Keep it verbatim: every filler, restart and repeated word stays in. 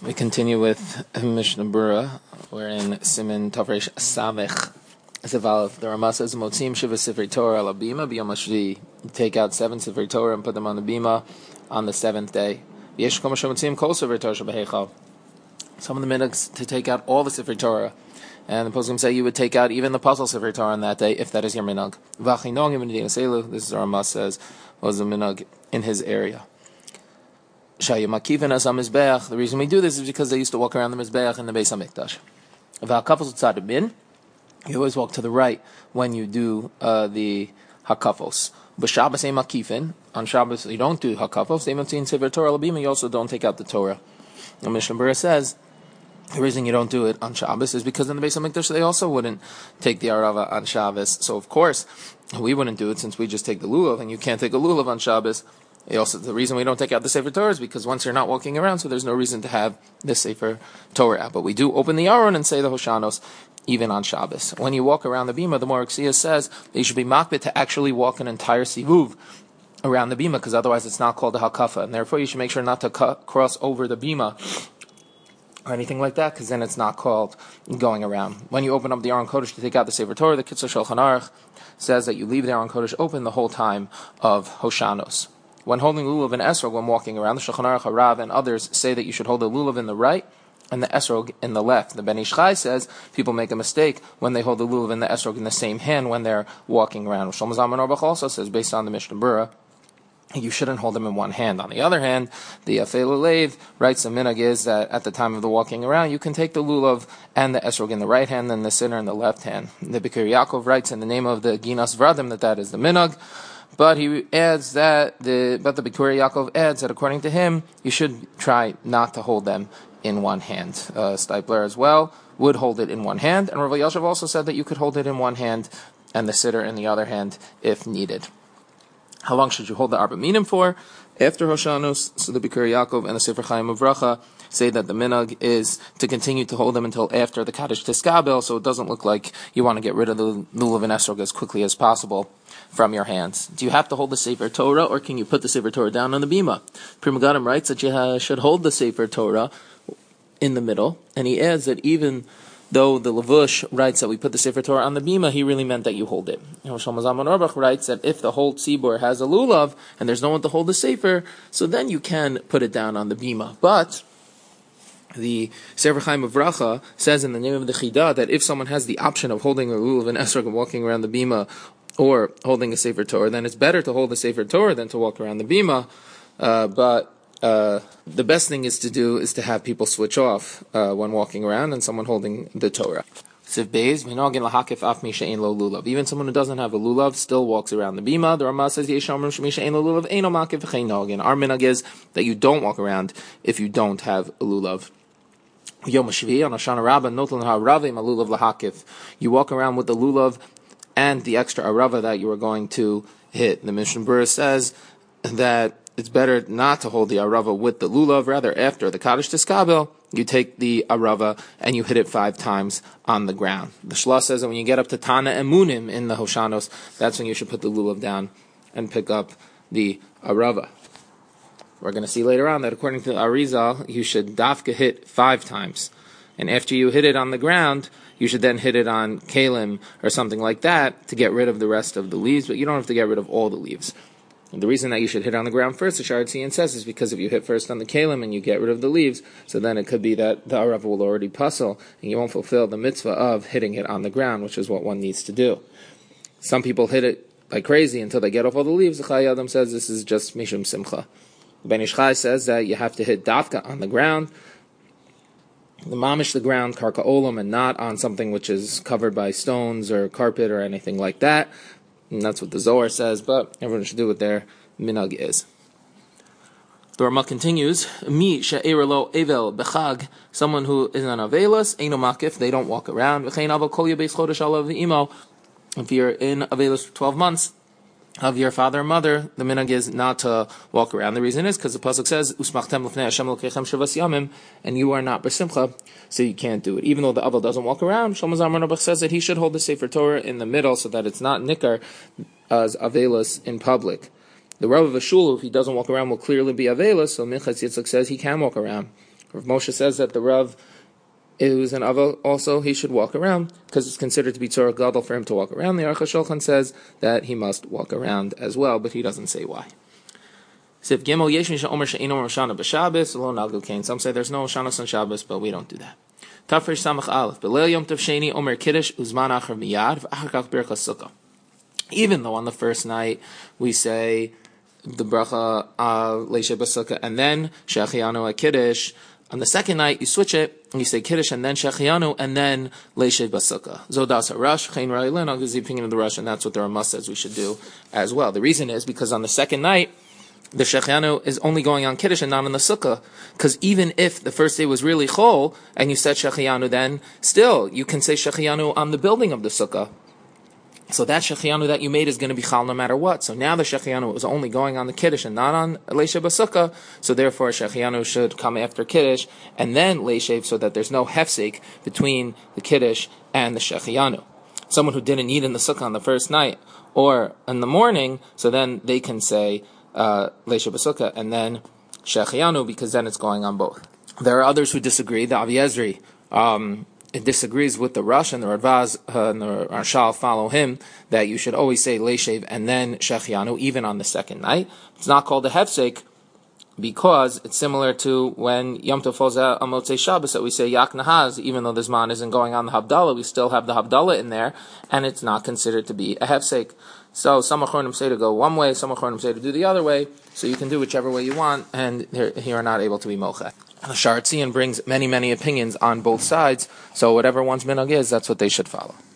We continue with Mishnah Berurah. We're in Siman Tavresh Samech Zevalef. The Rama says, "Motzim shiva sifrei Torah al bima b'yom hashvi." You take out seven sifrei Torah and put them on the bima on the seventh day. Yesh kol motzim kol sifrei Torah shebeheichal. Some of the minutes to take out all the sifrei Torah, and the poskim say you would take out even the puzzle sifrei Torah on that day if that is your minhag. V'achinong im selu. This is our Rama says was a minhag in his area. The reason we do this is because they used to walk around the Mizbeach in the Beis HaMikdash. You always walk to the right when you do uh, the Hakafos. On Shabbos you don't do Hakafos. You also don't take out the Torah. And Mishnah Berurah says the reason you don't do it on Shabbos is because in the Beis HaMikdash they also wouldn't take the Arava on Shabbos. So of course we wouldn't do it since we just take the Lulav, and you can't take a Lulav on Shabbos. Also, the reason we don't take out the Sefer Torah is because once you're not walking around, so there's no reason to have the Sefer Torah out. But we do open the Aron and say the Hoshanos even on Shabbos. When you walk around the bima, the Morek Sia says that you should be makbid to actually walk an entire sivuv around the bima, because otherwise it's not called a hakafa, and therefore you should make sure not to cu- cross over the bima or anything like that, because then it's not called going around. When you open up the Aron Kodesh to take out the Sefer Torah, the Kitzur Shulchan Aruch says that you leave the Aron Kodesh open the whole time of Hoshanos. When holding lulav and esrog when walking around, the Shulchan Aruch, Harav, and others say that you should hold the lulav in the right and the esrog in the left. The Ben Ish Chai says people make a mistake when they hold the lulav and the esrog in the same hand when they're walking around. Shlomo Zalman Auerbach also says, based on the Mishnah Berurah, you shouldn't hold them in one hand. On the other hand, the Afei Lulev writes, the minhag is that at the time of the walking around, you can take the lulav and the esrog in the right hand and the sinner in the left hand. The Bikkur Yaakov writes in the name of the Ginas Vradim that that is the minhag. But he adds that the but the Bikkur Yaakov adds that according to him, you should try not to hold them in one hand. Uh, Stipler as well would hold it in one hand, and Rav Yashav also said that you could hold it in one hand and the sitter in the other hand if needed. How long should you hold the Arba Minim for? After Hoshanos, so the Bikkur Yaakov and the Sefer Chaim of Bracha say that the minhag is to continue to hold them until after the Kaddish Tiskabel, so it doesn't look like you want to get rid of the lulav and esrog as quickly as possible from your hands. Do you have to hold the Sefer Torah, or can you put the Sefer Torah down on the bima? Pri Megadim writes that you should hold the Sefer Torah in the middle, and he adds that even though the Levush writes that we put the Sefer Torah on the bima, he really meant that you hold it. And Shlomo Zalman Auerbach writes that if the whole tzibur has a lulav and there's no one to hold the Sefer, so then you can put it down on the bima. But the Sefer Chaim of Bracha says in the name of the Chidah that if someone has the option of holding a lulav and esrog and walking around the bima, or holding a Sefer Torah, then it's better to hold the Sefer Torah than to walk around the bima. Uh, but uh, the best thing is to do is to have people switch off uh, when walking around and someone holding the Torah. Even someone who doesn't have a lulav still walks around the bima. The Rama says, our minhag is that you don't walk around if you don't have a lulav. Yom HaShvi, on Hoshana Rabbah, Notan HaRavim, a lulav lahakif. You walk around with the lulav and the extra arava that you are going to hit. The Mishnah Berurah says that it's better not to hold the arava with the lulav. Rather, after the Kaddish Tiskabel, you take the arava and you hit it five times on the ground. The Shlah says that when you get up to Tana Emunim in the Hoshanos, that's when you should put the lulav down and pick up the arava. We're going to see later on that according to Arizal, you should dafka hit five times. And after you hit it on the ground, you should then hit it on kalim or something like that to get rid of the rest of the leaves, but you don't have to get rid of all the leaves. And the reason that you should hit on the ground first, the Sha'ar Tzion says, is because if you hit first on the kalim and you get rid of the leaves, so then it could be that the arava will already puzzle and you won't fulfill the mitzvah of hitting it on the ground, which is what one needs to do. Some people hit it like crazy until they get off all the leaves. The Chai Adam says this is just mishum simcha. Ben Ish Chai says that you have to hit dafka on the ground, the mamish the ground, karka olam, and not on something which is covered by stones or carpet or anything like that. And that's what the Zohar says, but everyone should do what their minhag is. The Rama continues, Mi she'er lo evel bechag, someone who is an avelos, eino makif, they don't walk around. V'chein aval kol yabeis chodesh alav v'imo. If you're in avelos for twelve months of your father and mother, the minhag is not to walk around. The reason is because the pasuk says, "Usmachtem l'fnei Hashem Elokechem shavas yamim," and you are not b'simcha, so you can't do it. Even though the aval doesn't walk around, Shlomo Zalman Auerbach says that he should hold the Sefer Torah in the middle so that it's not nikar as avelos in public. The Rav of a shul, if he doesn't walk around, will clearly be avelos. So Minchas Yitzchak says he can walk around. Rav Moshe says that the Rav is an Ava also, he should walk around, because it's considered to be Tzorah Gadol for him to walk around. The Aruch HaShulchan says that he must walk around as well, but he doesn't say why. Some say there's no Shanos on Shabbos, but we don't do that. Tafresh Samach Aleph. B'leil Yom Tov Sheni Omer Kiddush Uzman Achar Miyad V'achar Kach Birchas Sukkah. Even though on the first night we say the bracha Leishe B'Sukkah and then Shechianu at Kiddush, on the second night you switch it and you say Kiddush and then Shechianu and then Leishe B'Sukkah. Zodas HaRash Chein Ra'ilin. I'll give the opinion of the Rush, and that's what the Ramah says we should do as well. The reason is because on the second night the Shechianu is only going on Kiddush and not on the Sukkah. Because even if the first day was really Chol, and you said Shechianu then, still, you can say Shechianu on the building of the Sukkah. So that Shechianu that you made is going to be Chal no matter what. So now the Shechianu was only going on the Kiddush and not on Leishe B'Sukkah, so therefore Shechianu should come after Kiddush, and then Leishe, so that there's no hefsek between the Kiddush and the Shechianu. Someone who didn't eat in the Sukkah on the first night, or in the morning, so then they can say, Uh, Leisha B'Sukkah, and then Shechianu, because then it's going on both. There are others who disagree. The Avi Ezri um, it disagrees with the Rush, and the Radvaz uh, and the Arshal follow him, that you should always say Leishev and then Shechianu, even on the second night. It's not called a Hefsek, because it's similar to when Yom Tov falls out on Motzei Shabbos, that we say Yak Nahaz, even though the Zman isn't going on the Havdalah, we still have the Havdalah in there, and it's not considered to be a Hefsek. So some Achronim say to go one way, some Achronim say to do the other way, so you can do whichever way you want, and here you are not able to be Mocheh. The Sharatzian brings many, many opinions on both sides, so whatever one's minhag is, that's what they should follow.